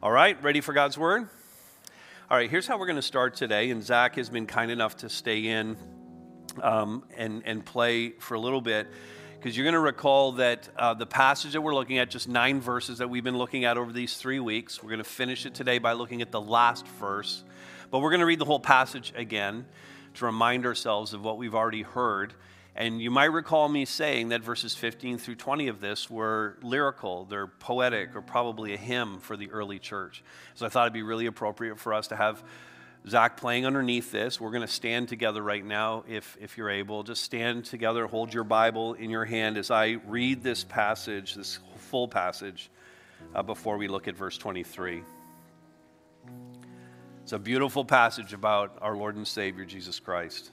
All right, ready for God's Word? All right, here's how we're going to start today, and Zach has been kind enough to stay in and play for a little bit, because you're going to recall that the passage that we're looking at, just 9 verses that we've been looking at over these 3 weeks, we're going to finish it today by looking at the last verse, but we're going to read the whole passage again to remind ourselves of what we've already heard. And you might recall me saying that verses 15 through 20 of this were lyrical, they're poetic, or probably a hymn for the early church. So I thought it'd be really appropriate for us to have Zach playing underneath this. We're going to stand together right now, if you're able. Just stand together, hold your Bible in your hand as I read this passage, this full passage, before we look at verse 23. It's a beautiful passage about our Lord and Savior, Jesus Christ.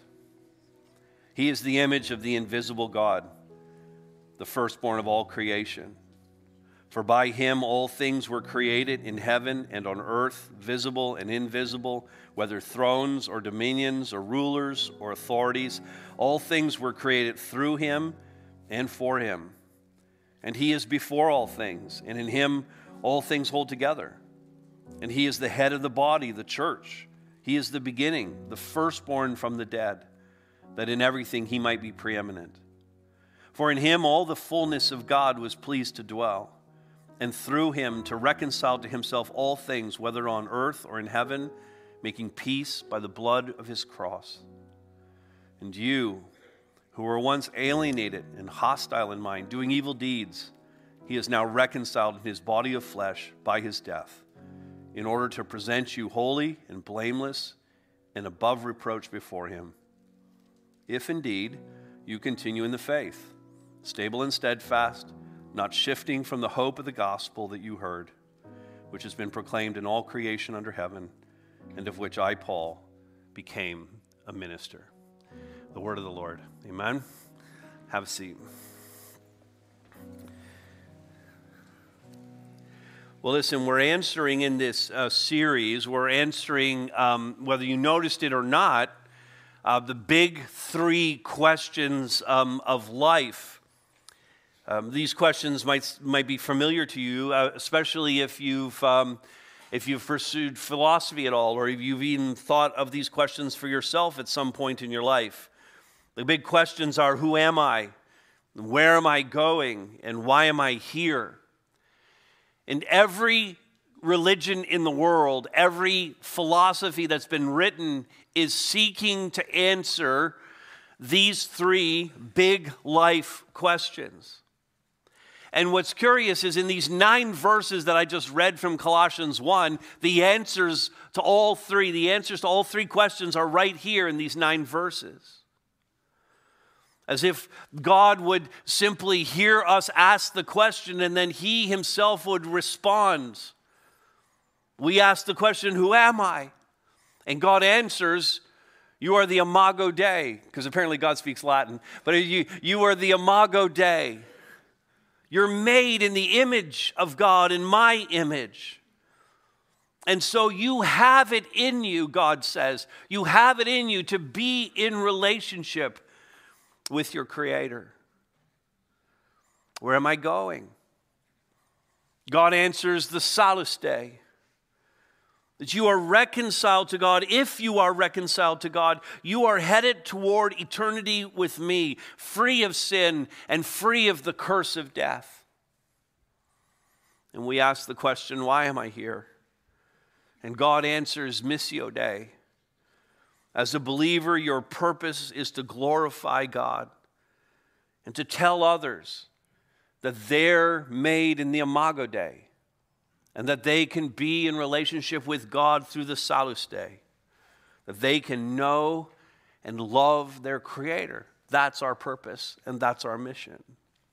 He is the image of the invisible God, the firstborn of all creation. For by him all things were created in heaven and on earth, visible and invisible, whether thrones or dominions or rulers or authorities. All things were created through him and for him. And he is before all things, and in him all things hold together. And he is the head of the body, the church. He is the beginning, the firstborn from the dead, that in everything he might be preeminent. For in him all the fullness of God was pleased to dwell, and through him to reconcile to himself all things, whether on earth or in heaven, making peace by the blood of his cross. And you, who were once alienated and hostile in mind, doing evil deeds, he is now reconciled in his body of flesh by his death, in order to present you holy and blameless and above reproach before him. If indeed you continue in the faith, stable and steadfast, not shifting from the hope of the gospel that you heard, which has been proclaimed in all creation under heaven, and of which I, Paul, became a minister. The word of the Lord. Amen. Have a seat. Well, listen, we're answering in this series, we're answering, whether you noticed it or not, the big 3 questions of life. These questions might be familiar to you, especially if you've pursued philosophy at all, or if you've even thought of these questions for yourself at some point in your life. The big questions are: who am I? Where am I going? And why am I here? And every religion in the world, every philosophy that's been written is seeking to answer these 3 big life questions. And what's curious is in these 9 verses that I just read from Colossians 1, the answers to all 3 questions are right here in these 9 verses. As if God would simply hear us ask the question and then he himself would respond. We ask the question, who am I? And God answers, you are the Imago Dei, because apparently God speaks Latin, but you are the Imago Dei. You're made in the image of God, in my image. And so you have it in you, God says. You have it in you to be in relationship with your Creator. Where am I going? God answers the Salus Dei. That you are reconciled to God. If you are reconciled to God, you are headed toward eternity with me, free of sin and free of the curse of death. And we ask the question, why am I here? And God answers, Missio Dei. As a believer, your purpose is to glorify God and to tell others that they're made in the Imago Dei, and that they can be in relationship with God through the Salus Dei, that they can know and love their Creator. That's our purpose, and that's our mission.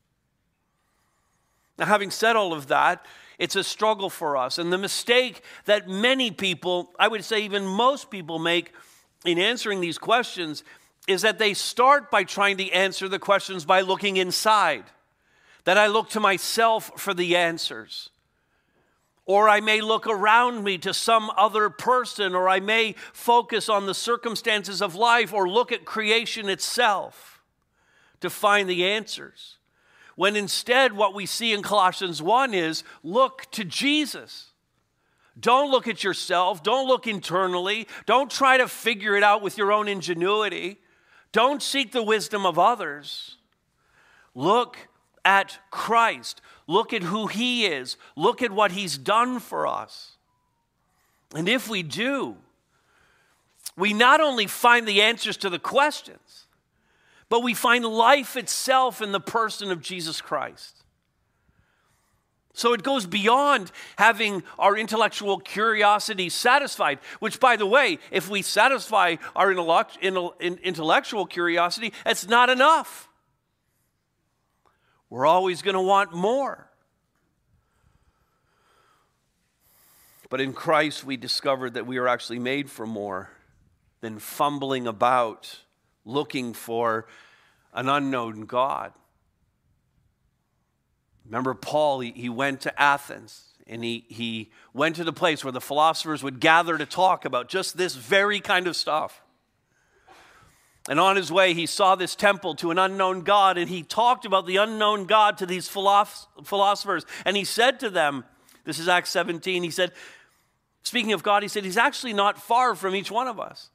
Now, having said all of that, it's a struggle for us, and the mistake that many people, I would say even most people, make in answering these questions is that they start by trying to answer the questions by looking inside, that I look to myself for the answers. Or I may look around me to some other person, or I may focus on the circumstances of life, or look at creation itself to find the answers. When instead what we see in Colossians 1 is look to Jesus. Don't look at yourself. Don't look internally. Don't try to figure it out with your own ingenuity. Don't seek the wisdom of others. Look at Christ. Look at who he is. Look at what he's done for us. And if we do, we not only find the answers to the questions, but we find life itself in the person of Jesus Christ. So it goes beyond having our intellectual curiosity satisfied, which, by the way, if we satisfy our intellectual curiosity, it's not enough. We're always going to want more. But in Christ, we discovered that we are actually made for more than fumbling about looking for an unknown God. Remember Paul, he went to Athens, and he went to the place where the philosophers would gather to talk about just this very kind of stuff. And on his way, he saw this temple to an unknown God, and he talked about the unknown God to these philosophers. And he said to them, this is Acts 17, he said, speaking of God, he said, he's actually not far from each one of us.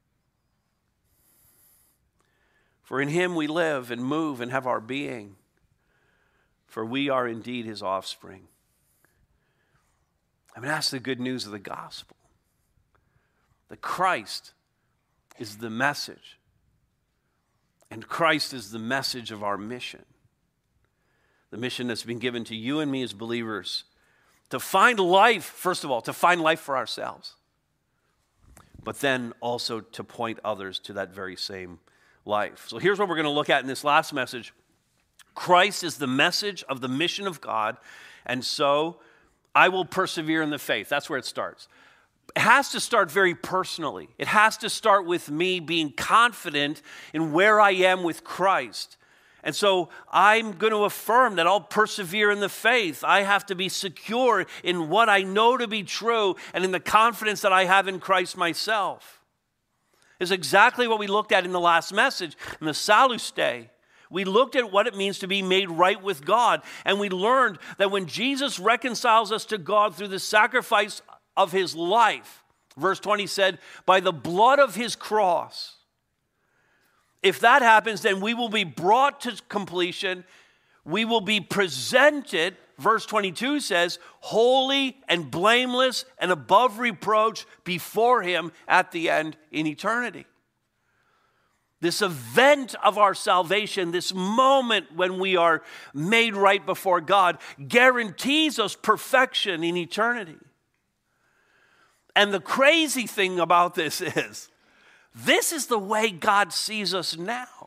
For in him we live and move and have our being. For we are indeed his offspring. I mean, that's the good news of the gospel. That Christ is the message. And Christ is the message of our mission. The mission that's been given to you and me as believers. To find life, first of all, to find life for ourselves. But then also to point others to that very same life. So here's what we're going to look at in this last message. Christ is the message of the mission of God, and so I will persevere in the faith. That's where it starts. It has to start very personally. It has to start with me being confident in where I am with Christ. And so I'm going to affirm that I'll persevere in the faith. I have to be secure in what I know to be true and in the confidence that I have in Christ myself. It's exactly what we looked at in the last message, in the Salus Day. We looked at what it means to be made right with God, and we learned that when Jesus reconciles us to God through the sacrifice of his life, verse 20 said, by the blood of his cross, if that happens, then we will be brought to completion. We will be presented, verse 22 says, holy and blameless and above reproach before him at the end in eternity. This event of our salvation, this moment when we are made right before God, guarantees us perfection in eternity. And the crazy thing about this is the way God sees us now.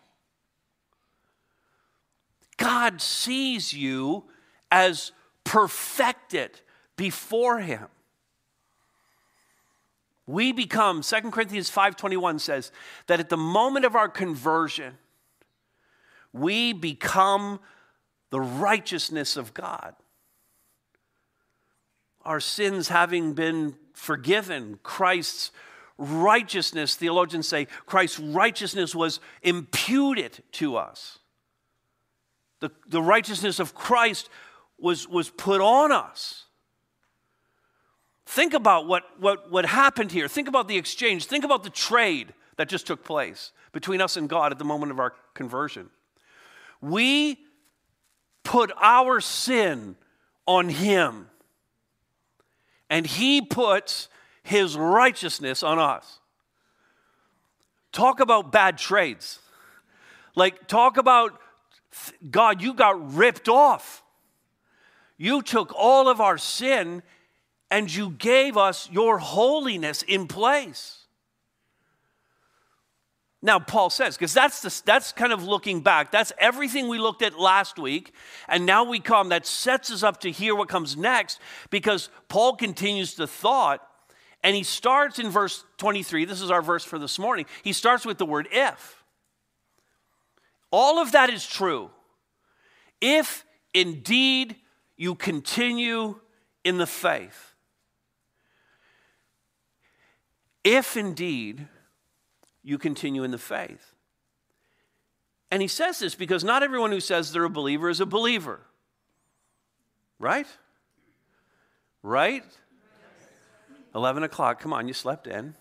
God sees you as perfected before him. We become, 2 Corinthians 5:21 says, that at the moment of our conversion, we become the righteousness of God. Our sins having been forgiven, Christ's righteousness, theologians say, Christ's righteousness was imputed to us. The righteousness of Christ was put on us. Think about what happened here. Think about the exchange. Think about the trade that just took place between us and God at the moment of our conversion. We put our sin on him, and he puts his righteousness on us. Talk about bad trades. Like, talk about, God, you got ripped off. You took all of our sin and you gave us your holiness in place. Now, Paul says, because that's kind of looking back. That's everything we looked at last week. And now we come, that sets us up to hear what comes next, because Paul continues the thought, and he starts in verse 23. This is our verse for this morning. He starts with the word if. All of that is true. If indeed you continue in the faith. If indeed you continue in the faith. And he says this because not everyone who says they're a believer is a believer. Right? Right? 11 o'clock, come on, you slept in.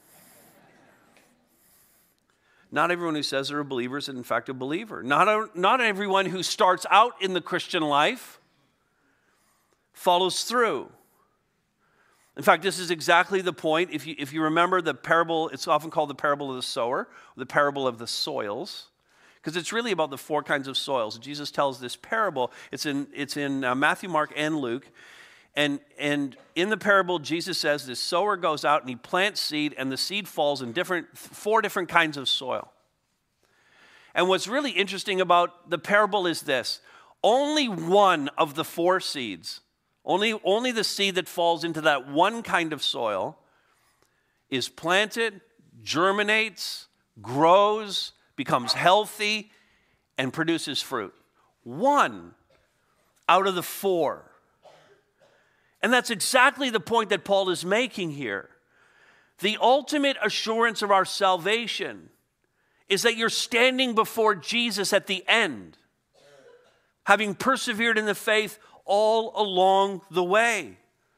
Not everyone who says they're a believer is in fact a believer. Not everyone who starts out in the Christian life follows through. In fact, this is exactly the point. If you remember the parable, it's often called the parable of the sower, or the parable of the soils, because it's really about the four kinds of soils. Jesus tells this parable. It's in Matthew, Mark, and Luke. And in the parable, Jesus says this sower goes out and he plants seed, and the seed falls in four different kinds of soil. And what's really interesting about the parable is this: only one of the four seeds, only the seed that falls into that one kind of soil is planted, germinates, grows, becomes healthy, and produces fruit. One out of the four. And that's exactly the point that Paul is making here. The ultimate assurance of our salvation is that you're standing before Jesus at the end, having persevered in the faith all along the way.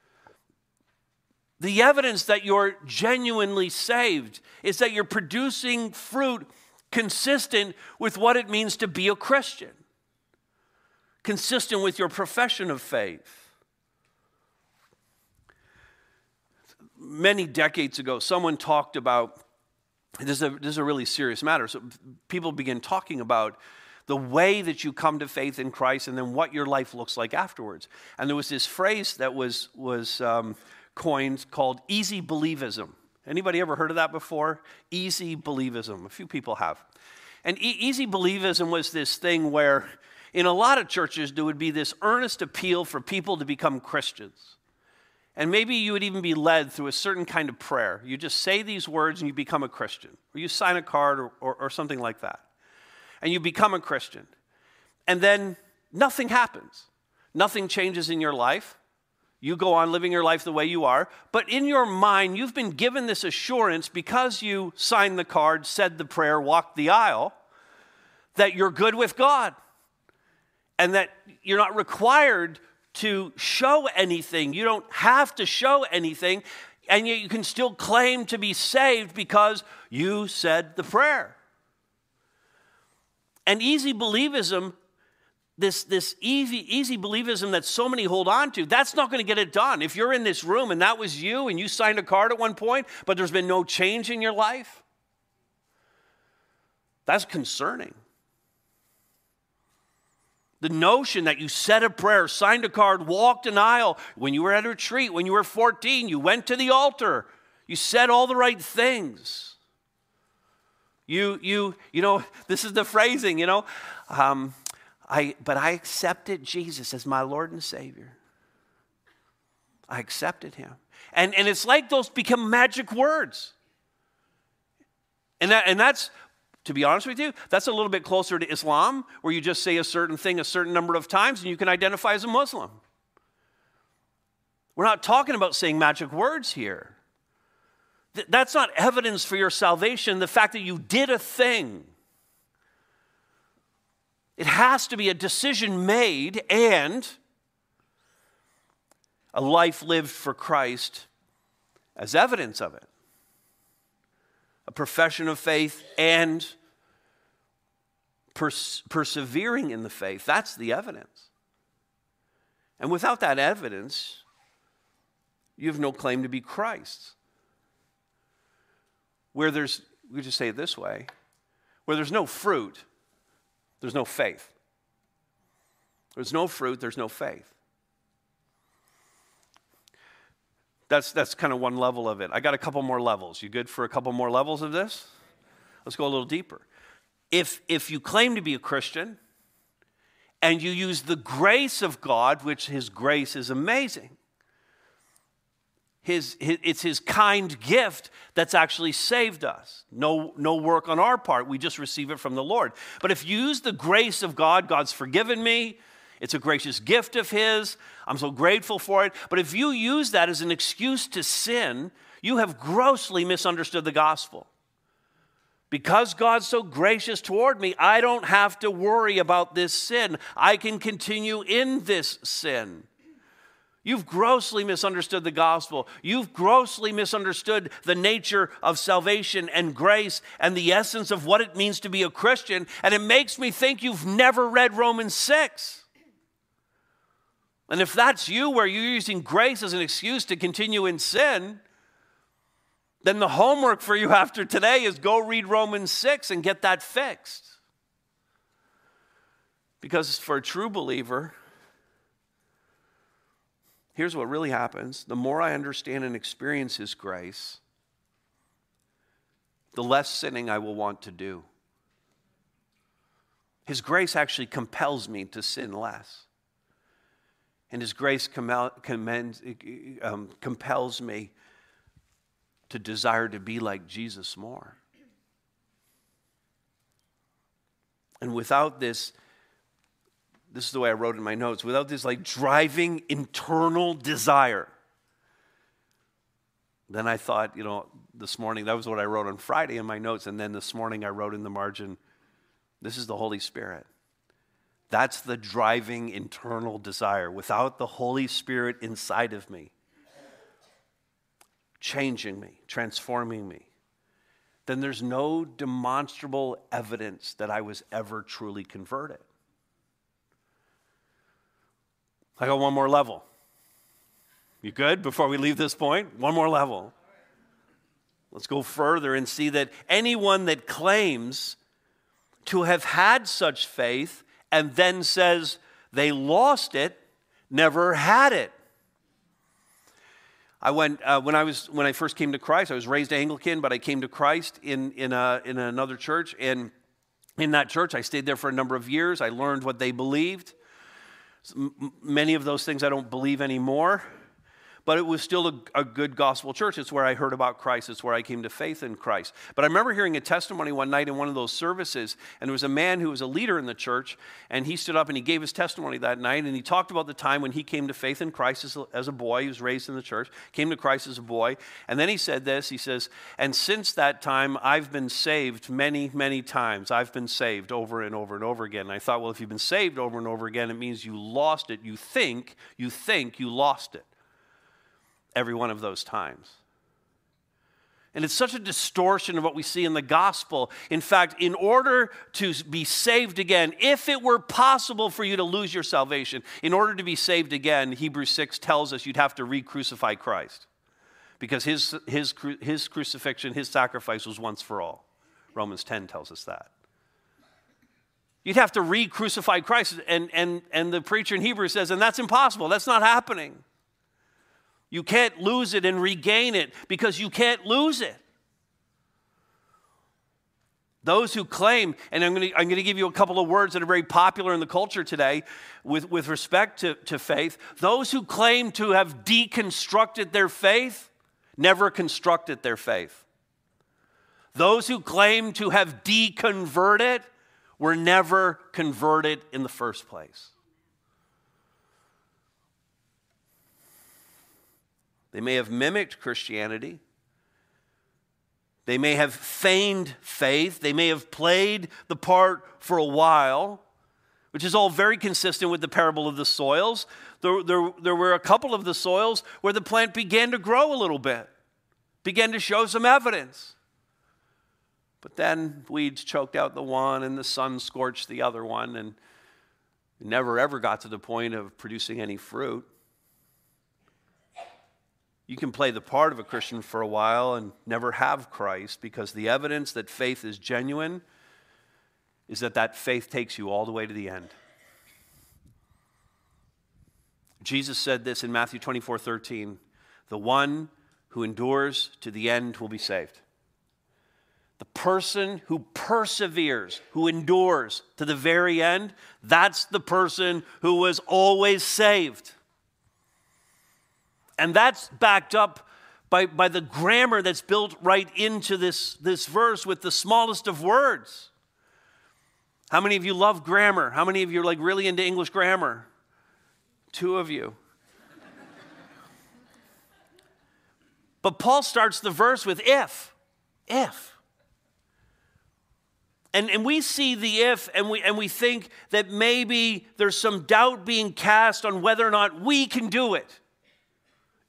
The evidence that you're genuinely saved is that you're producing fruit consistent with what it means to be a Christian, consistent with your profession of faith. Many decades ago, someone talked about, this is a really serious matter, so people begin talking about the way that you come to faith in Christ and then what your life looks like afterwards. And there was this phrase that was coined called easy believism. Anybody ever heard of that before? Easy believism. A few people have. And easy believism was this thing where in a lot of churches there would be this earnest appeal for people to become Christians. And maybe you would even be led through a certain kind of prayer. You just say these words and you become a Christian. Or you sign a card or something like that. And you become a Christian. And then nothing happens. Nothing changes in your life. You go on living your life the way you are. But in your mind, you've been given this assurance because you signed the card, said the prayer, walked the aisle, that you're good with God. And that you're not required to show anything. You don't have to show anything. And yet you can still claim to be saved because you said the prayer. And easy believism, this easy believism that so many hold on to, that's not going to get it done. If you're in this room and that was you and you signed a card at one point, but there's been no change in your life, that's concerning. The notion that you said a prayer, signed a card, walked an aisle, when you were at a retreat, when you were 14, you went to the altar, you said all the right things. You know, this is the phrasing, but I accepted Jesus as my Lord and Savior. I accepted him. And it's like those become magic words. And that's, to be honest with you, that's a little bit closer to Islam, where you just say a certain thing a certain number of times and you can identify as a Muslim. We're not talking about saying magic words here. That's not evidence for your salvation, the fact that you did a thing. It has to be a decision made and a life lived for Christ as evidence of it. A profession of faith and persevering in the faith. That's the evidence. And without that evidence, you have no claim to be Christ's. We just say it this way, where there's no fruit, there's no faith. There's no fruit, there's no faith. That's kind of one level of it. I got a couple more levels. You good for a couple more levels of this? Let's go a little deeper. If you claim to be a Christian and you use the grace of God, which his grace is amazing, it's his kind gift that's actually saved us. No work on our part. We just receive it from the Lord. But if you use the grace of God, God's forgiven me. It's a gracious gift of his. I'm so grateful for it. But if you use that as an excuse to sin, you have grossly misunderstood the gospel. Because God's so gracious toward me, I don't have to worry about this sin. I can continue in this sin. You've grossly misunderstood the gospel. You've grossly misunderstood the nature of salvation and grace and the essence of what it means to be a Christian. And it makes me think you've never read Romans 6. And if that's you, where you're using grace as an excuse to continue in sin, then the homework for you after today is go read Romans 6 and get that fixed. Because for a true believer, here's what really happens. The more I understand and experience His grace, the less sinning I will want to do. His grace actually compels me to sin less. And His grace compels me to desire to be like Jesus more. And without this is the way I wrote in my notes, without this like driving internal desire, then I thought, this morning, that was what I wrote on Friday in my notes, and then this morning I wrote in the margin, this is the Holy Spirit. That's the driving internal desire. Without the Holy Spirit inside of me, changing me, transforming me, then there's no demonstrable evidence that I was ever truly converted. I got one more level. You good before we leave this point? One more level. Let's go further and see that anyone that claims to have had such faith and then says they lost it, never had it. I went when I first came to Christ. I was raised Anglican, but I came to Christ in another church, and in that church I stayed there for a number of years. I learned what they believed. Many of those things I don't believe anymore, but it was still a good gospel church. It's where I heard about Christ. It's where I came to faith in Christ. But I remember hearing a testimony one night in one of those services, and there was a man who was a leader in the church, and he stood up and he gave his testimony that night, and he talked about the time when he came to faith in Christ as a boy. He was raised in the church, came to Christ as a boy, and then he said this, he says, and since that time, I've been saved many, many times. I've been saved over and over and over again. And I thought, well, if you've been saved over and over again, it means you lost it. You think you lost it every one of those times. And it's such a distortion of what we see in the gospel. In fact, in order to be saved again, if it were possible for you to lose your salvation, in order to be saved again, Hebrews 6 tells us you'd have to re-crucify Christ. Because his crucifixion, his sacrifice was once for all. Romans 10 tells us that. You'd have to re-crucify Christ. And the preacher in Hebrews says, and that's impossible. That's not happening. You can't lose it and regain it because you can't lose it. Those who claim, and I'm going to give you a couple of words that are very popular in the culture today with respect to faith. Those who claim to have deconstructed their faith never constructed their faith. Those who claim to have deconverted were never converted in the first place. They may have mimicked Christianity. They may have feigned faith. They may have played the part for a while, which is all very consistent with the parable of the soils. There were a couple of the soils where the plant began to grow a little bit, began to show some evidence. But then weeds choked out the one and the sun scorched the other one, and it never ever got to the point of producing any fruit. You can play the part of a Christian for a while and never have Christ, because the evidence that faith is genuine is that faith takes you all the way to the end. Jesus said this in Matthew 24:13, the one who endures to the end will be saved. The person who perseveres, who endures to the very end, that's the person who was always saved. And that's backed up by the grammar that's built right into this verse with the smallest of words. How many of you love grammar? How many of you are like really into English grammar? 2 of you. But Paul starts the verse with if. And we see the if, and we think that maybe there's some doubt being cast on whether or not we can do it.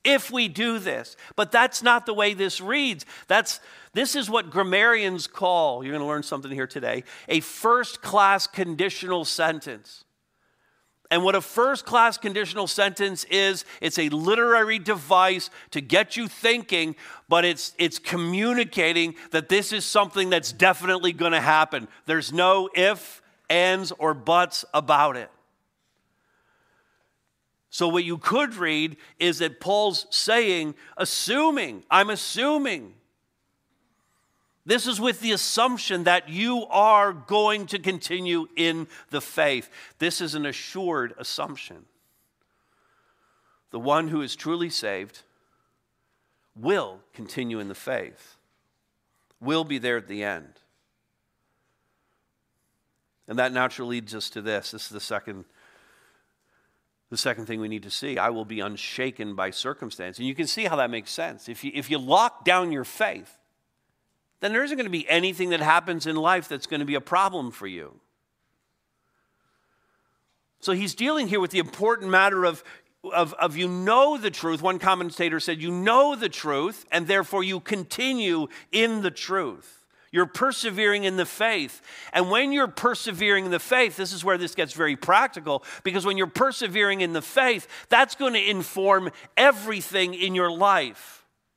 if we do this. But that's not the way this reads. This is what grammarians call, you're going to learn something here today, a first-class conditional sentence. And what a first-class conditional sentence is, it's a literary device to get you thinking, but it's communicating that this is something that's definitely going to happen. There's no ifs, ands, or buts about it. So what you could read is that Paul's saying, I'm assuming. This is with the assumption that you are going to continue in the faith. This is an assured assumption. The one who is truly saved will continue in the faith, will be there at the end. And that naturally leads us to this. This is the second thing we need to see. I will be unshaken by circumstance. And you can see how that makes sense. If you lock down your faith, then there isn't going to be anything that happens in life that's going to be a problem for you. So he's dealing here with the important matter of you know the truth. One commentator said, you know the truth, and therefore you continue in the truth. You're persevering in the faith. And when you're persevering in the faith, this is where this gets very practical, because when you're persevering in the faith, that's going to inform everything in your life.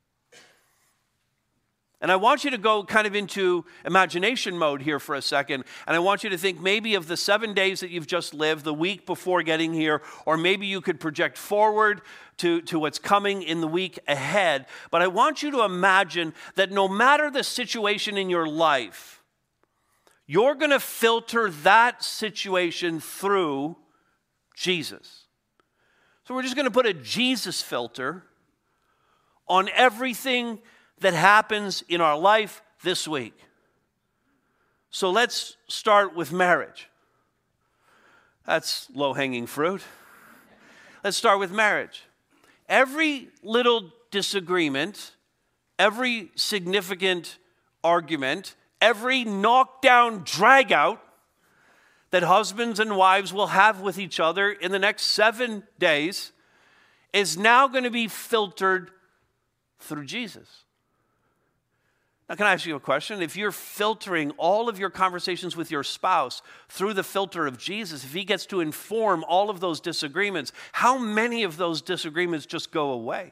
And I want you to go kind of into imagination mode here for a second. And I want you to think maybe of the 7 days that you've just lived, the week before getting here, or maybe you could project forward to what's coming in the week ahead. But I want you to imagine that no matter the situation in your life, you're going to filter that situation through Jesus. So we're just going to put a Jesus filter on everything that happens in our life this week. So let's start with marriage. That's low-hanging fruit. Let's start with marriage. Every little disagreement, every significant argument, every knockdown, drag-out that husbands and wives will have with each other in the next 7 days is now going to be filtered through Jesus. Now, can I ask you a question? If you're filtering all of your conversations with your spouse through the filter of Jesus, if he gets to inform all of those disagreements, how many of those disagreements just go away?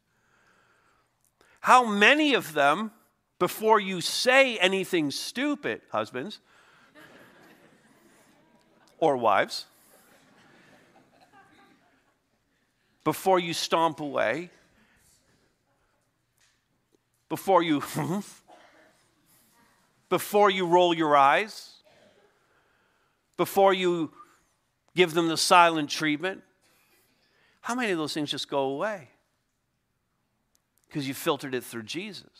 How many of them, before you say anything stupid, husbands or wives, before you stomp away, before you roll your eyes, before you give them the silent treatment, how many of those things just go away? Because you filtered it through Jesus.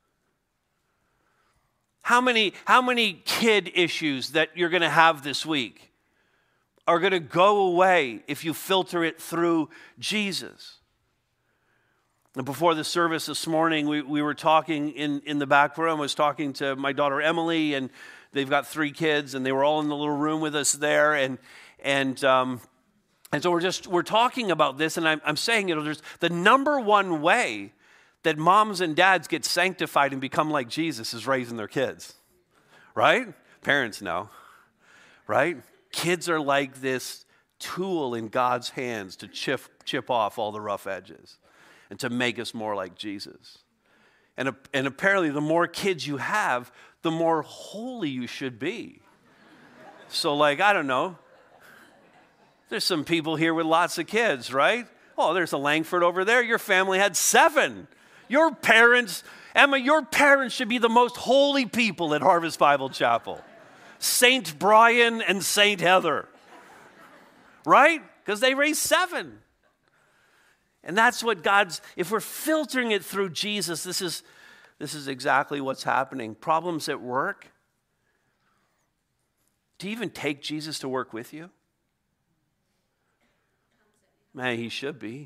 How many kid issues that you're going to have this week are going to go away if you filter it through Jesus? And before the service this morning, we were talking in the back room. I was talking to my daughter Emily, and they've got 3 kids, and they were all in the little room with us there. And so we're talking about this, and I'm saying, there's the number one way that moms and dads get sanctified and become like Jesus is raising their kids, right? Parents know, right? Kids are like this tool in God's hands to chip off all the rough edges and to make us more like Jesus. And apparently the more kids you have, the more holy you should be. So I don't know. There's some people here with lots of kids, right? Oh, there's a Langford over there. Your family had 7. Your parents, Emma, your parents should be the most holy people at Harvest Bible Chapel. Saint Brian and Saint Heather. Right? Because they raised 7. And that's what if we're filtering it through Jesus, this is exactly what's happening. Problems at work. Do you even take Jesus to work with you? Man, he should be.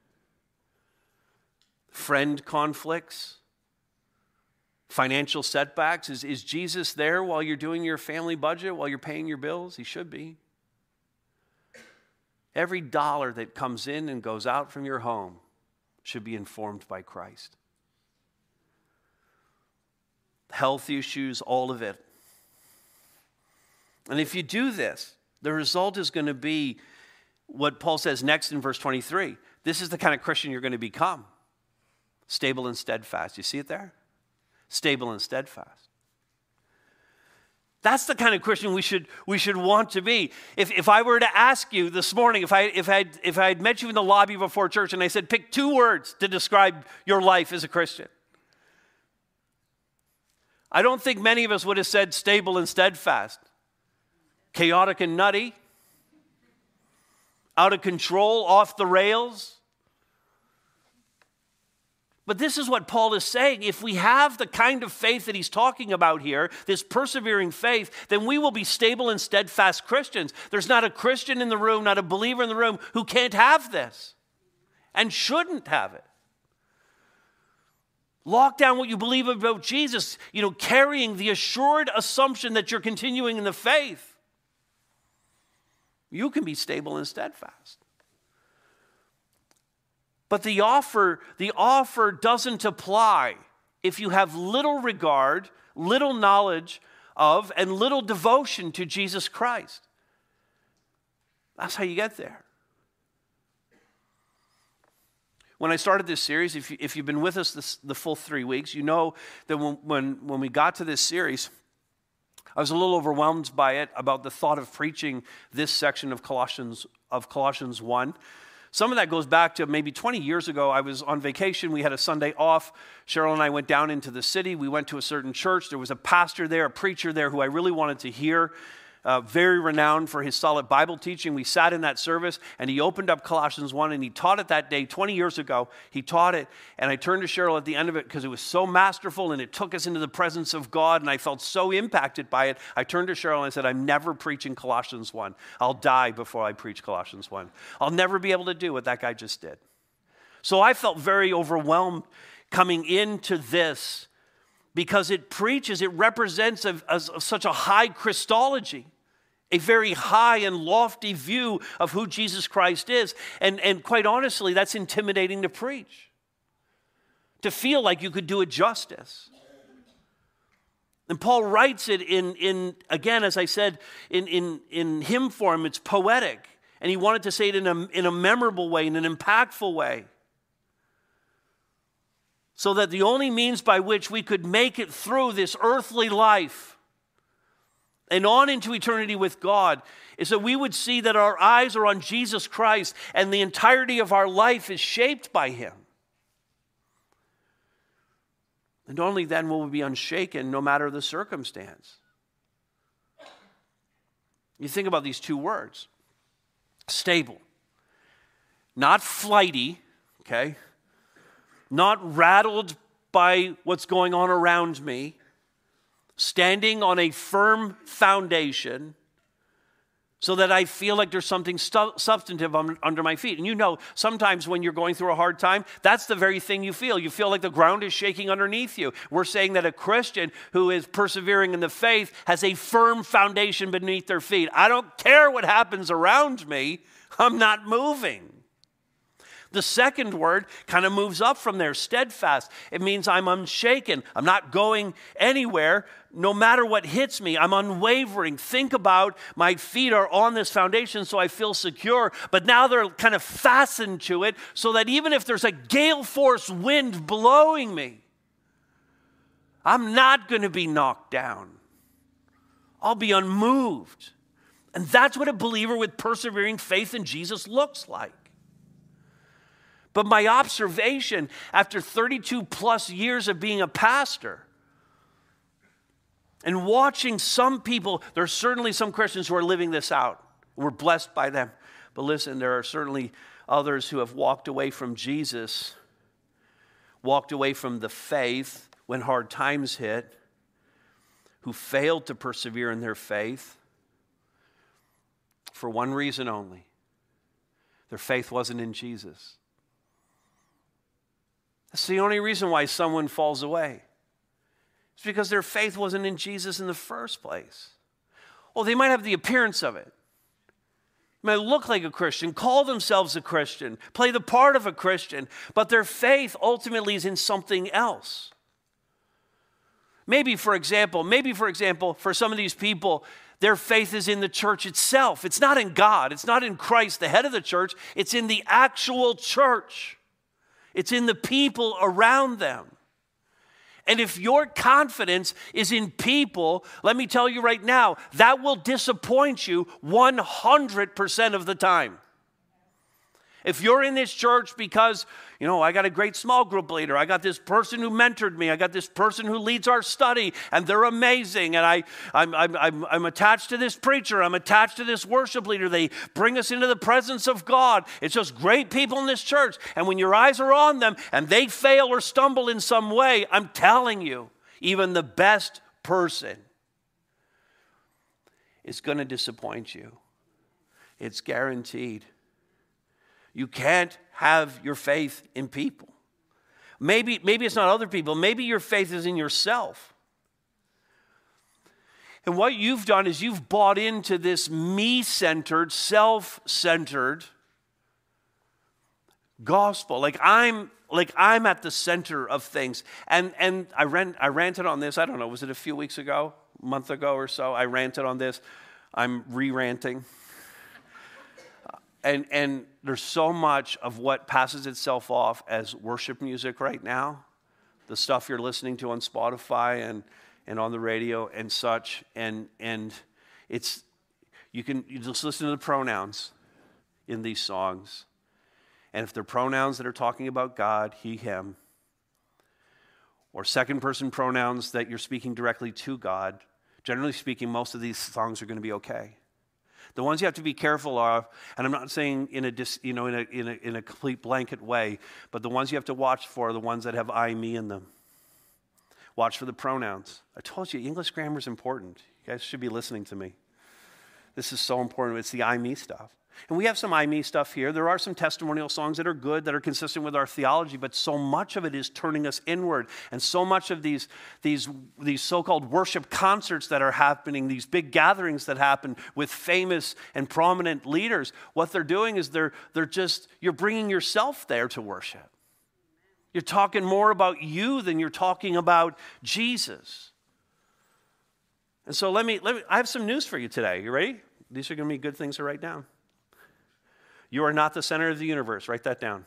Friend conflicts, financial setbacks. Is Jesus there while you're doing your family budget, while you're paying your bills? He should be. Every dollar that comes in and goes out from your home should be informed by Christ. Health issues, all of it. And if you do this, the result is going to be what Paul says next in verse 23. This is the kind of Christian you're going to become. Stable and steadfast. You see it there? Stable and steadfast. That's the kind of Christian we should want to be. If I were to ask you this morning, if I had met you in the lobby before church and I said, pick 2 words to describe your life as a Christian, I don't think many of us would have said stable and steadfast. Chaotic and nutty. Out of control, off the rails. But this is what Paul is saying. If we have the kind of faith that he's talking about here, this persevering faith, then we will be stable and steadfast Christians. There's not a Christian in the room, not a believer in the room who can't have this and shouldn't have it. Lock down what you believe about Jesus, carrying the assured assumption that you're continuing in the faith. You can be stable and steadfast. But the offer doesn't apply if you have little regard, little knowledge of, and little devotion to Jesus Christ. That's how you get there. When I started this series, if you've been with us the full 3 weeks, you know that when we got to this series, I was a little overwhelmed by it, about the thought of preaching this section of Colossians 1. Some of that goes back to maybe 20 years ago. I was on vacation. We had a Sunday off. Cheryl and I went down into the city. We went to a certain church. There was a pastor there, a preacher there who I really wanted to hear. Very renowned for his solid Bible teaching. We sat in that service, and he opened up Colossians 1, and he taught it that day, 20 years ago. He taught it, and I turned to Cheryl at the end of it because it was so masterful, and it took us into the presence of God, and I felt so impacted by it. I turned to Cheryl, and I said, I'm never preaching Colossians 1. I'll die before I preach Colossians 1. I'll never be able to do what that guy just did. So I felt very overwhelmed coming into this because it represents such a high Christology. A very high and lofty view of who Jesus Christ is. And quite honestly, that's intimidating to preach. To feel like you could do it justice. And Paul writes it in again, as I said, in hymn form. It's poetic. And he wanted to say it in a memorable way, in an impactful way. So that the only means by which we could make it through this earthly life and on into eternity with God is that we would see that our eyes are on Jesus Christ and the entirety of our life is shaped by Him. And only then will we be unshaken no matter the circumstance. You think about these 2 words. Stable. Not flighty, okay? Not rattled by what's going on around me. Standing on a firm foundation so that I feel like there's something substantive under my feet. And sometimes when you're going through a hard time, that's the very thing you feel. You feel like the ground is shaking underneath you. We're saying that a Christian who is persevering in the faith has a firm foundation beneath their feet. I don't care what happens around me. I'm not moving. The second word kind of moves up from there, steadfast. It means I'm unshaken. I'm not going anywhere. No matter what hits me, I'm unwavering. Think about my feet are on this foundation so I feel secure, but now they're kind of fastened to it so that even if there's a gale force wind blowing me, I'm not going to be knocked down. I'll be unmoved. And that's what a believer with persevering faith in Jesus looks like. But my observation after 32 plus years of being a pastor and watching some people, there are certainly some Christians who are living this out. We're blessed by them. But listen, there are certainly others who have walked away from Jesus, walked away from the faith when hard times hit, who failed to persevere in their faith for one reason only. Their faith wasn't in Jesus. That's the only reason why someone falls away. It's because their faith wasn't in Jesus in the first place. Well, they might have the appearance of it. may look like a Christian, call themselves a Christian, play the part of a Christian, but their faith ultimately is in something else. Maybe, for example, for some of these people, their faith is in the church itself. It's not in God. It's not in Christ, the head of the church. It's in the actual church. It's in the people around them. And if your confidence is in people, let me tell you right now, that will disappoint you 100% of the time. If you're in this church because, I got a great small group leader, I got this person who mentored me, I got this person who leads our study, and they're amazing, and I'm attached to this preacher, I'm attached to this worship leader, they bring us into the presence of God. It's just great people in this church, and when your eyes are on them and they fail or stumble in some way, I'm telling you, even the best person is going to disappoint you. It's guaranteed. You can't have your faith in people. Maybe it's not other people. Maybe your faith is in yourself. And what you've done is you've bought into this me-centered, self-centered gospel. Like I'm at the center of things. And I ranted on this, I don't know, was it a few weeks ago, a month ago or so? I ranted on this. I'm re-ranting. And there's so much of what passes itself off as worship music right now, the stuff you're listening to on Spotify and on the radio and such, and it's you just listen to the pronouns in these songs, and if they're pronouns that are talking about God, he, him, or second person pronouns that you're speaking directly to God, generally speaking, most of these songs are going to be okay. The ones you have to be careful of, and I'm not saying in a complete blanket way, but the ones you have to watch for are the ones that have I, me in them. Watch for the pronouns. I told you, English grammar is important. You guys should be listening to me. This is so important. It's the I, me stuff. And we have some I, me stuff here. There are some testimonial songs that are good, that are consistent with our theology, but so much of it is turning us inward. And so much of these so-called worship concerts that are happening, these big gatherings that happen with famous and prominent leaders, what they're doing is you're bringing yourself there to worship. You're talking more about you than you're talking about Jesus. And so I have some news for you today. You ready? These are going to be good things to write down. You are not the center of the universe. Write that down.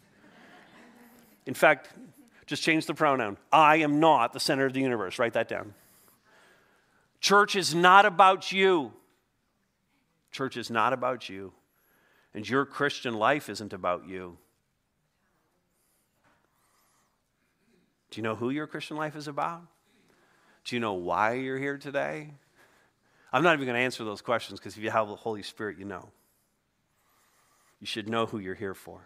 In fact, just change the pronoun. I am not the center of the universe. Write that down. Church is not about you. Church is not about you. And your Christian life isn't about you. Do you know who your Christian life is about? Do you know why you're here today? I'm not even going to answer those questions because if you have the Holy Spirit, you know. You should know who you're here for.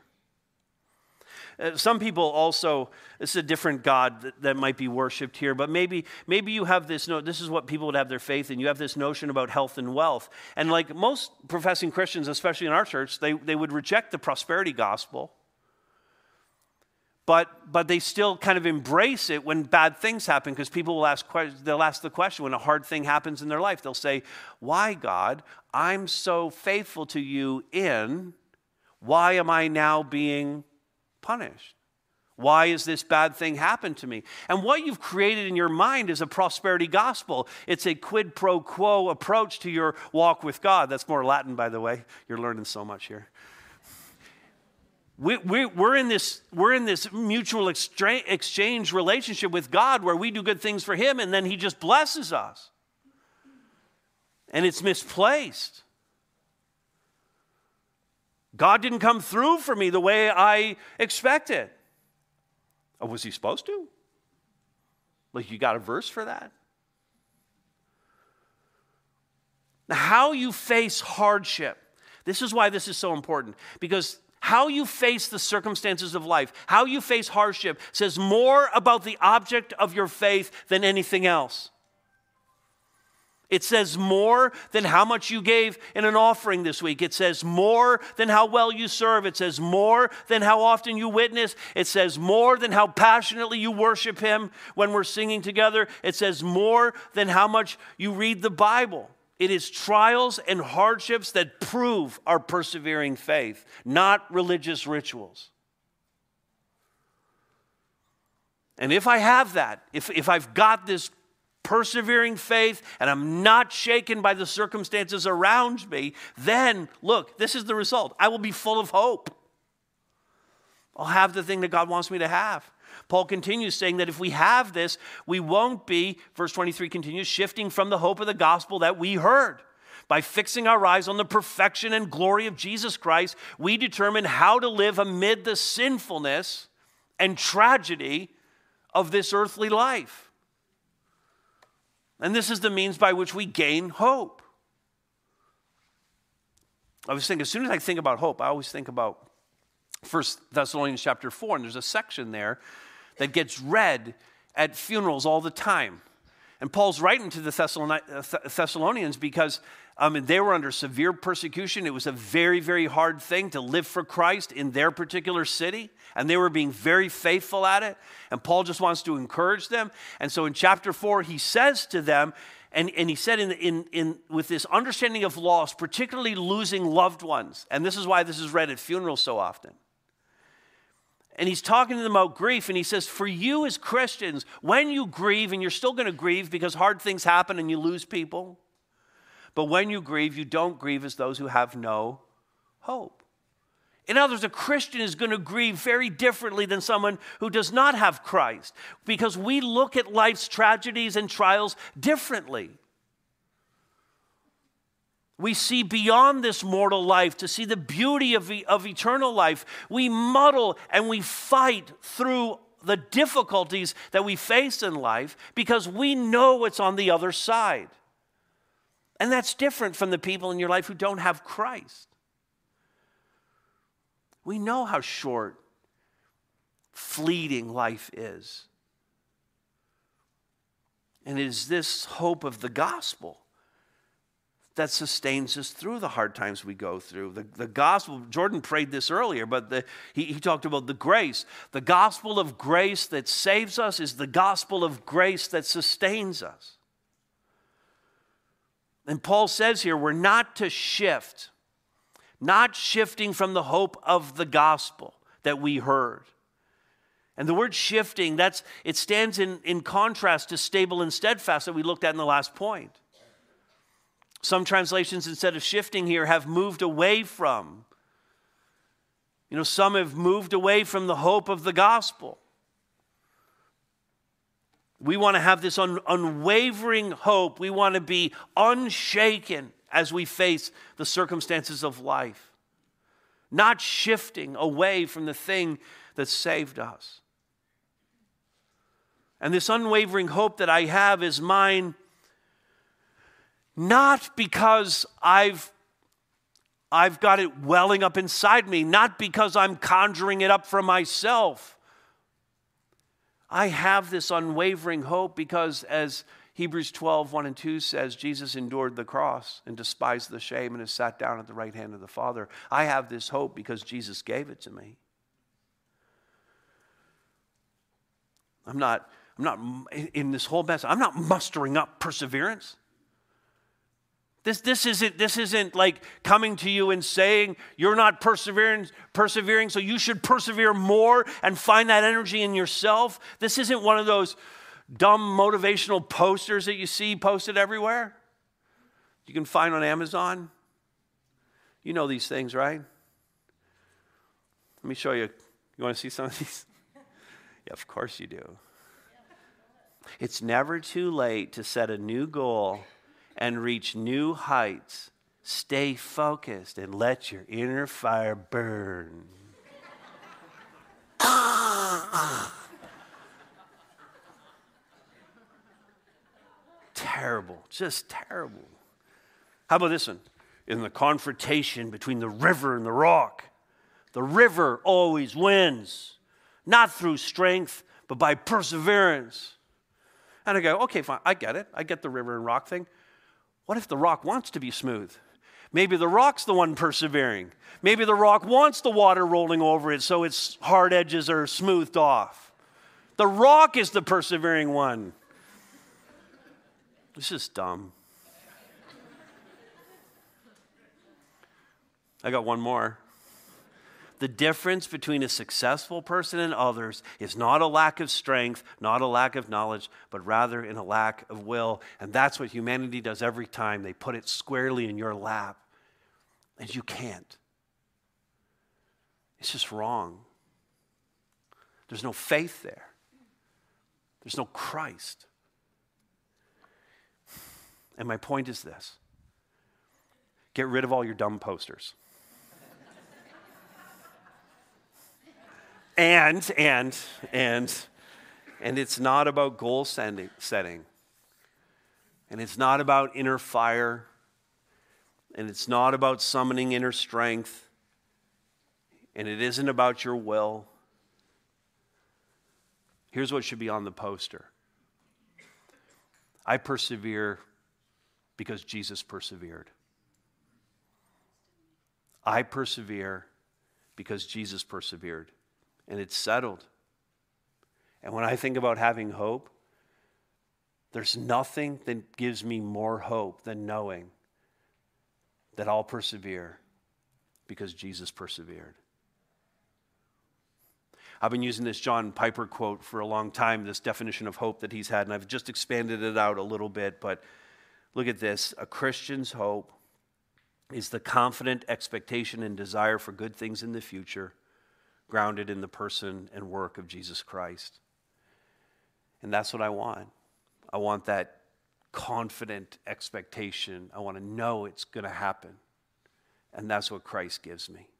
Some people also, this is a different God that might be worshipped here, but maybe you have this, this is what people would have their faith in. You have this notion about health and wealth. And like most professing Christians, especially in our church, they would reject the prosperity gospel. But they still kind of embrace it when bad things happen, because people will ask the question when a hard thing happens in their life. They'll say, why, God? I'm so faithful to you why am I now being punished? Why is this bad thing happen to me? And what you've created in your mind is a prosperity gospel. It's a quid pro quo approach to your walk with God. That's more Latin, by the way. You're learning so much here. We're in this mutual exchange relationship with God where we do good things for him and then he just blesses us. And it's misplaced. God didn't come through for me the way I expected. Or was he supposed to? Like, you got a verse for that? Now, how you face hardship. This is why this is so important. Because how you face the circumstances of life, how you face hardship, says more about the object of your faith than anything else. It says more than how much you gave in an offering this week. It says more than how well you serve. It says more than how often you witness. It says more than how passionately you worship him when we're singing together. It says more than how much you read the Bible. It is trials and hardships that prove our persevering faith, not religious rituals. And if I have that, if I've got this persevering faith and I'm not shaken by the circumstances around me, then look, this is the result. I will be full of hope. I'll have the thing that God wants me to have. Paul continues saying that if we have this, we won't be, verse 23 continues, shifting from the hope of the gospel that we heard. By fixing our eyes on the perfection and glory of Jesus Christ, we determine how to live amid the sinfulness and tragedy of this earthly life. And this is the means by which we gain hope. I was thinking, as soon as I think about hope, I always think about 1 Thessalonians chapter 4, and there's a section there that gets read at funerals all the time. And Paul's writing to the Thessalonians because they were under severe persecution. It was a very, very hard thing to live for Christ in their particular city, and they were being very faithful at it. And Paul just wants to encourage them. And so in chapter 4, he says to them, and he said with this understanding of loss, particularly losing loved ones, and this is why this is read at funerals so often. And he's talking to them about grief, and he says, for you as Christians, when you grieve, and you're still going to grieve because hard things happen and you lose people, but when you grieve, you don't grieve as those who have no hope. In other words, a Christian is going to grieve very differently than someone who does not have Christ, because we look at life's tragedies and trials differently. We see beyond this mortal life to see the beauty of eternal life. We muddle and we fight through the difficulties that we face in life because we know what's on the other side. And that's different from the people in your life who don't have Christ. We know how short, fleeting life is. And it is this hope of the gospel that sustains us through the hard times we go through. The gospel, Jordan prayed this earlier, but he talked about the grace. The gospel of grace that saves us is the gospel of grace that sustains us. And Paul says here, we're not to shift, not shifting from the hope of the gospel that we heard. And the word shifting, it stands in contrast to stable and steadfast that we looked at in the last point. Some translations, instead of shifting here, have moved away from. Some have moved away from the hope of the gospel. We want to have this unwavering hope. We want to be unshaken as we face the circumstances of life, not shifting away from the thing that saved us. And this unwavering hope that I have is mine not because I've got it welling up inside me, not because I'm conjuring it up for myself. I have this unwavering hope because, as Hebrews 12, 1 and 2 says, Jesus endured the cross and despised the shame and has sat down at the right hand of the Father. I have this hope because Jesus gave it to me. I'm not in this whole mess, I'm not mustering up perseverance. This isn't like coming to you and saying you're not persevering, so you should persevere more and find that energy in yourself. This isn't one of those dumb motivational posters that you see posted everywhere. You can find on Amazon. You know these things, right? Let me show you. You want to see some of these? Yeah, of course you do. It's never too late to set a new goal and reach new heights. Stay focused and let your inner fire burn. Terrible, just terrible. How about this one? In the confrontation between the river and the rock, the river always wins, not through strength, but by perseverance. And I go, okay, fine, I get it. I get the river and rock thing. What if the rock wants to be smooth? Maybe the rock's the one persevering. Maybe the rock wants the water rolling over it so its hard edges are smoothed off. The rock is the persevering one. This is dumb. I got one more. The difference between a successful person and others is not a lack of strength, not a lack of knowledge, but rather in a lack of will. And that's what humanity does every time. They put it squarely in your lap. And you can't. It's just wrong. There's no faith there. There's no Christ. And my point is this. Get rid of all your dumb posters. And it's not about goal setting. And it's not about inner fire. And it's not about summoning inner strength. And it isn't about your will. Here's what should be on the poster. I persevere because Jesus persevered. I persevere because Jesus persevered. And it's settled. And when I think about having hope, there's nothing that gives me more hope than knowing that I'll persevere because Jesus persevered. I've been using this John Piper quote for a long time, this definition of hope that he's had, and I've just expanded it out a little bit, but look at this. A Christian's hope is the confident expectation and desire for good things in the future, grounded in the person and work of Jesus Christ. And that's what I want. I want that confident expectation. I want to know it's going to happen. And that's what Christ gives me.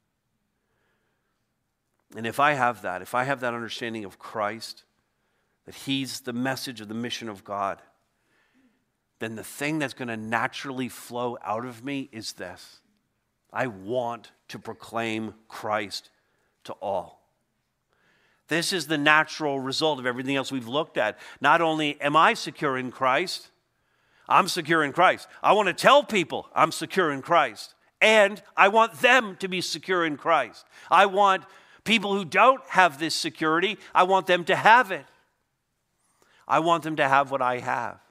And if I have that understanding of Christ, that he's the message of the mission of God, then the thing that's going to naturally flow out of me is this. I want to proclaim Christ to all. This is the natural result of everything else we've looked at. Not only am I secure in Christ, I'm secure in Christ. I want to tell people I'm secure in Christ. And I want them to be secure in Christ. I want people who don't have this security, I want them to have it. I want them to have what I have.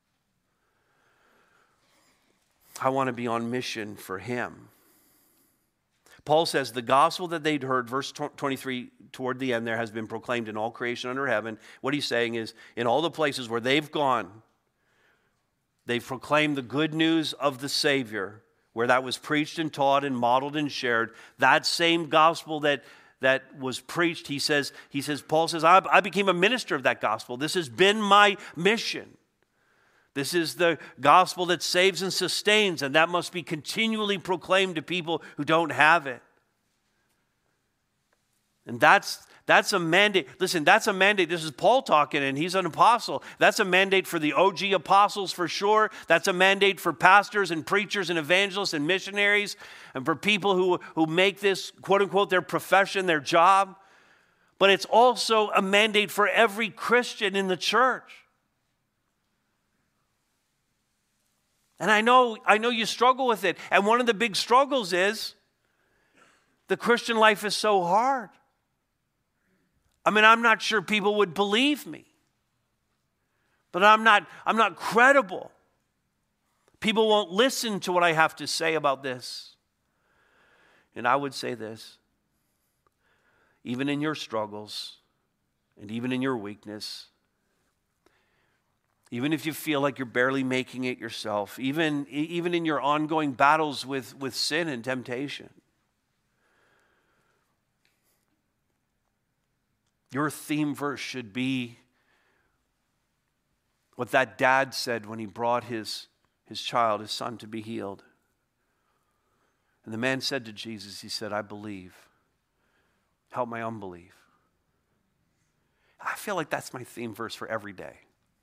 I want to be on mission for him. Paul says the gospel that they'd heard, verse 23, toward the end there, has been proclaimed in all creation under heaven. What he's saying is, in all the places where they've gone, they've proclaimed the good news of the Savior, where that was preached and taught and modeled and shared. That same gospel that was preached, Paul says, I became a minister of that gospel. This has been my mission. This is the gospel that saves and sustains, and that must be continually proclaimed to people who don't have it. And that's a mandate. Listen, that's a mandate. This is Paul talking, and he's an apostle. That's a mandate for the OG apostles for sure. That's a mandate for pastors and preachers and evangelists and missionaries, and for people who make this, quote unquote, their profession, their job. But it's also a mandate for every Christian in the church. And I know you struggle with it. And one of the big struggles is the Christian life is so hard. I mean, I'm not sure people would believe me. But I'm not credible. People won't listen to what I have to say about this. And I would say this. Even in your struggles, and even in your weakness, even if you feel like you're barely making it yourself, even in your ongoing battles with sin and temptation, your theme verse should be what that dad said when he brought his child, his son, to be healed. And the man said to Jesus, he said, I believe. Help my unbelief. I feel like that's my theme verse for every day.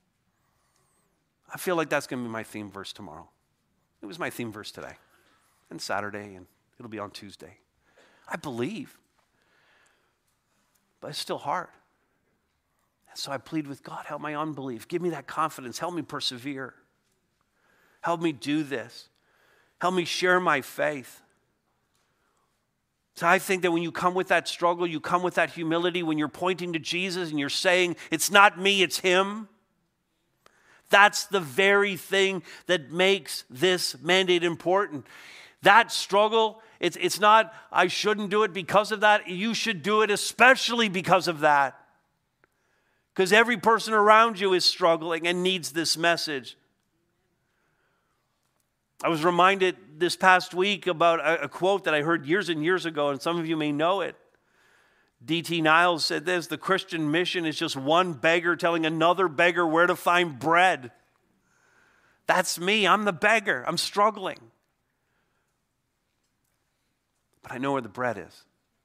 I feel like that's going to be my theme verse tomorrow. It was my theme verse today and Saturday, and it'll be on Tuesday. I believe, but it's still hard. And so I plead with God, help my unbelief. Give me that confidence. Help me persevere. Help me do this. Help me share my faith. So I think that when you come with that struggle, you come with that humility, when you're pointing to Jesus and you're saying, it's not me, it's him. That's the very thing that makes this mandate important. That struggle, it's not, I shouldn't do it because of that. You should do it especially because of that. Because every person around you is struggling and needs this message. I was reminded this past week about a quote that I heard years and years ago, and some of you may know it. D.T. Niles said this: the Christian mission is just one beggar telling another beggar where to find bread. That's me. I'm the beggar. I'm struggling. But I know where the bread is.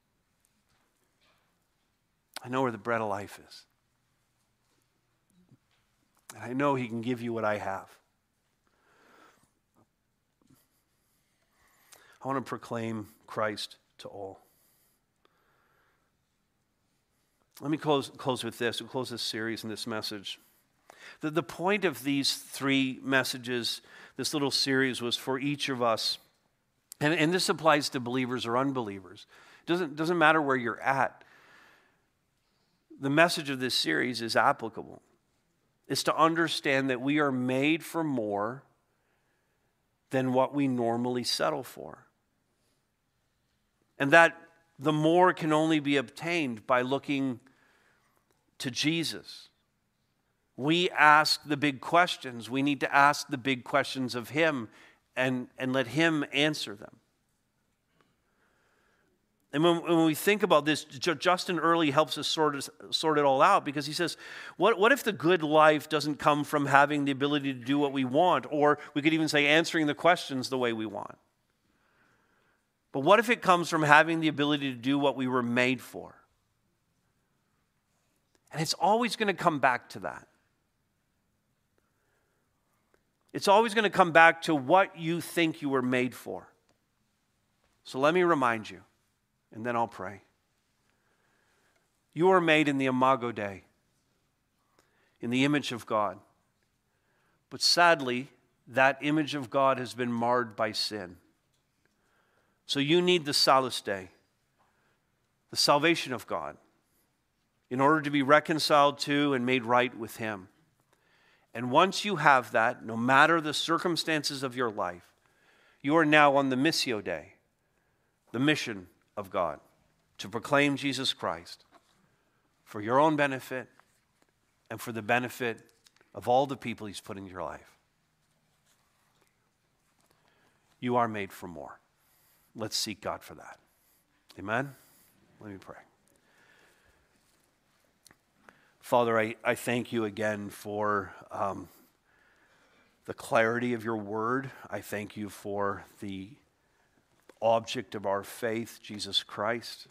I know where the bread of life is. And I know he can give you what I have. I want to proclaim Christ to all. Let me close with this. We'll close this series and this message. The point of these three messages, this little series, was for each of us, and this applies to believers or unbelievers. It doesn't matter where you're at. The message of this series is applicable. It's to understand that we are made for more than what we normally settle for. And that the more can only be obtained by looking to Jesus. We ask the big questions. We need to ask the big questions of him and let him answer them. And when we think about this, Justin Earley helps us sort it all out, because he says, what if the good life doesn't come from having the ability to do what we want, or we could even say answering the questions the way we want? But what if it comes from having the ability to do what we were made for? And it's always going to come back to that. It's always going to come back to what you think you were made for. So let me remind you, and then I'll pray. You are made in the Imago Dei, in the image of God. But sadly, that image of God has been marred by sin. So you need the Salus Dei, the salvation of God, in order to be reconciled to and made right with him. And once you have that, no matter the circumstances of your life, you are now on the Missio Dei, the mission of God, to proclaim Jesus Christ for your own benefit and for the benefit of all the people he's put in your life. You are made for more. Let's seek God for that. Amen? Let me pray. Father, I thank you again for the clarity of your word. I thank you for the object of our faith, Jesus Christ.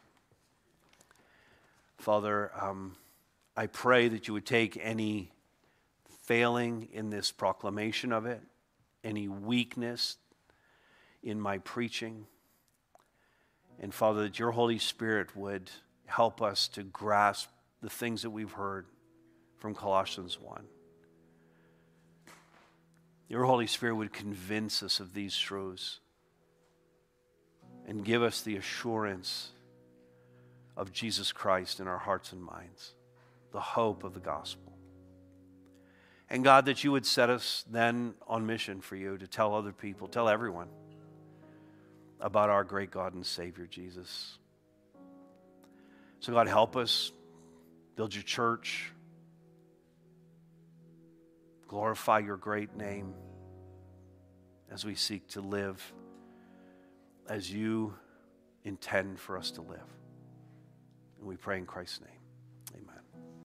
Father, I pray that you would take any failing in this proclamation of it, any weakness in my preaching. And Father, that your Holy Spirit would help us to grasp the things that we've heard from Colossians 1. Your Holy Spirit would convince us of these truths and give us the assurance of Jesus Christ in our hearts and minds, the hope of the gospel. And God, that you would set us then on mission for you to tell other people, tell everyone about our great God and Savior, Jesus. So God, help us build your church, glorify your great name as we seek to live as you intend for us to live. And we pray in Christ's name.